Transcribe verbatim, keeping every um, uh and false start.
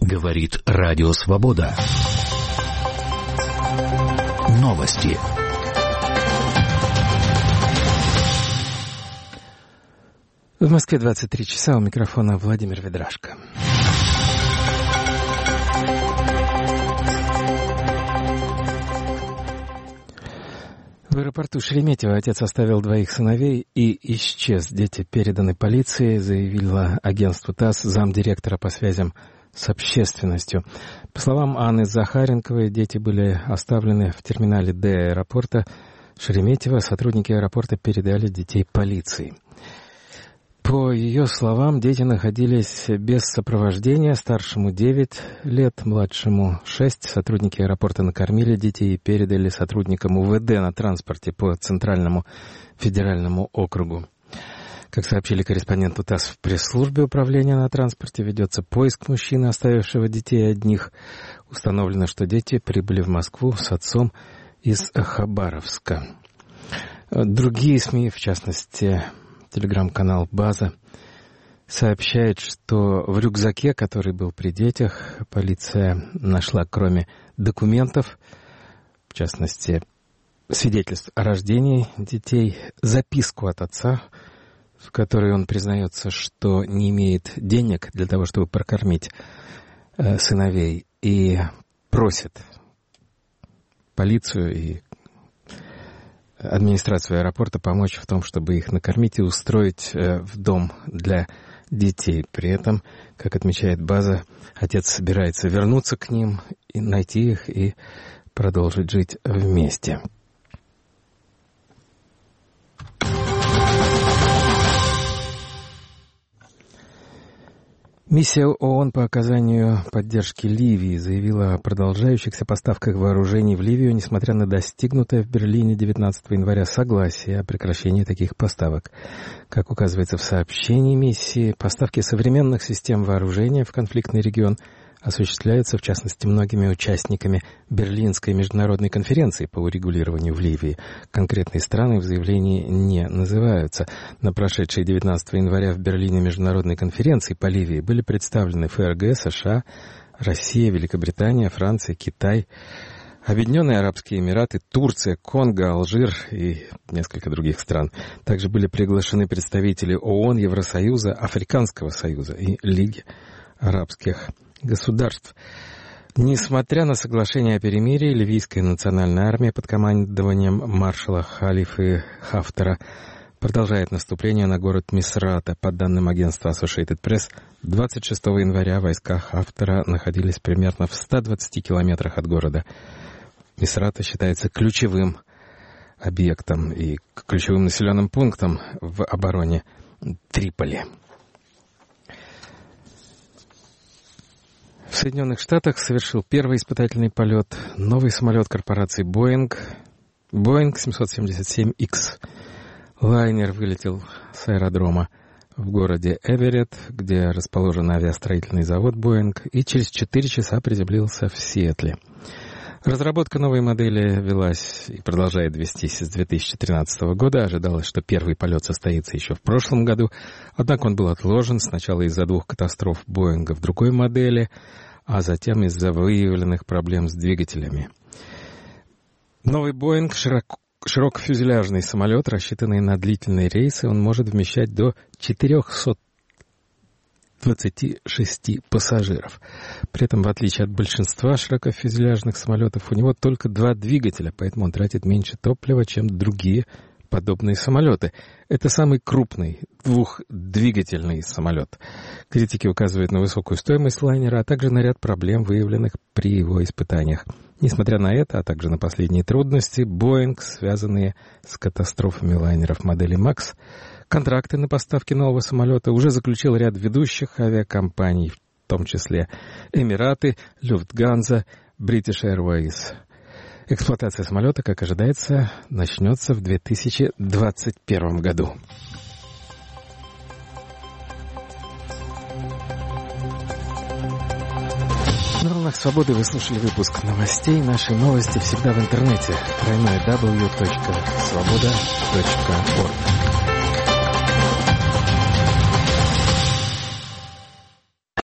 Говорит Радио Свобода. Новости. В Москве двадцать три часа, у микрофона Владимир Ведрашко. В аэропорту Шереметьево отец оставил двоих сыновей и исчез. Дети переданы полиции, заявила агентству ТАСС замдиректора по связям с общественностью. По словам Анны Захаренковой, дети были оставлены в терминале Д аэропорта Шереметьево. Сотрудники аэропорта передали детей полиции. По ее словам, дети находились без сопровождения, старшему девять лет, младшему шесть. Сотрудники аэропорта накормили детей и передали сотрудникам УВД на транспорте по Центральному федеральному округу. Как сообщили корреспонденту ТАСС в пресс-службе управления на транспорте, ведется поиск мужчины, оставившего детей одних. Установлено, что дети прибыли в Москву с отцом из Хабаровска. Другие СМИ, в частности, телеграм-канал «База», сообщает, что в рюкзаке, который был при детях, полиция нашла, кроме документов, в частности, свидетельств о рождении детей, записку от отца, в которой он признается, что не имеет денег для того, чтобы прокормить э, сыновей, и просит полицию и администрацию аэропорта помочь в том, чтобы их накормить и устроить э, в дом для детей. При этом, как отмечает «База», отец собирается вернуться к ним, и найти их и продолжить жить вместе. Миссия ООН по оказанию поддержки Ливии заявила о продолжающихся поставках вооружений в Ливию, несмотря на достигнутое в Берлине девятнадцатого января согласие о прекращении таких поставок. Как указывается в сообщении миссии, поставки современных систем вооружения в конфликтный регион осуществляются, в частности, многими участниками Берлинской международной конференции по урегулированию в Ливии. Конкретные страны в заявлении не называются. На прошедшей девятнадцатого января в Берлине международной конференции по Ливии были представлены ФРГ, США, Россия, Великобритания, Франция, Китай, Объединенные Арабские Эмираты, Турция, Конго, Алжир и несколько других стран. Также были приглашены представители ООН, Евросоюза, Африканского союза и Лиги арабских государств. Несмотря на соглашение о перемирии, ливийская национальная армия под командованием маршала Халифы Хафтара продолжает наступление на город Мисрата. По данным агентства Associated Press, двадцать шестого января войска Хафтара находились примерно в ста двадцати километрах от города. Мисрата считается ключевым объектом и ключевым населенным пунктом в обороне Триполи. В Соединенных Штатах совершил первый испытательный полет новый самолет корпорации Boeing, Boeing семьсот семьдесят семь икс. Лайнер вылетел с аэродрома в городе Эверетт, где расположен авиастроительный завод Boeing, и через четыре часа приземлился в Сиэтле. Разработка новой модели велась и продолжает вестись с две тысячи тринадцатого года. Ожидалось, что первый полет состоится еще в прошлом году, однако он был отложен сначала из-за двух катастроф Боинга в другой модели, а затем из-за выявленных проблем с двигателями. Новый Боинг широко широкофюзеляжный самолет, рассчитанный на длительные рейсы, он может вмещать до четырехсот двадцати шести пассажиров. При этом, в отличие от большинства широкофюзеляжных самолетов, у него только два двигателя, поэтому он тратит меньше топлива, чем другие подобные самолеты. Это самый крупный двухдвигательный самолет. Критики указывают на высокую стоимость лайнера, а также на ряд проблем, выявленных при его испытаниях. Несмотря на это, а также на последние трудности, Boeing, связанные с катастрофами лайнеров модели Макс, контракты на поставки нового самолета уже заключил ряд ведущих авиакомпаний, в том числе Эмираты, Люфтганза, British Airways. Эксплуатация самолета, как ожидается, начнется в две тысячи двадцать первом году. На волнах свободы вы слушали выпуск новостей. Наши новости всегда в интернете. дабл ю дабл ю дабл ю точка свобода точка орг.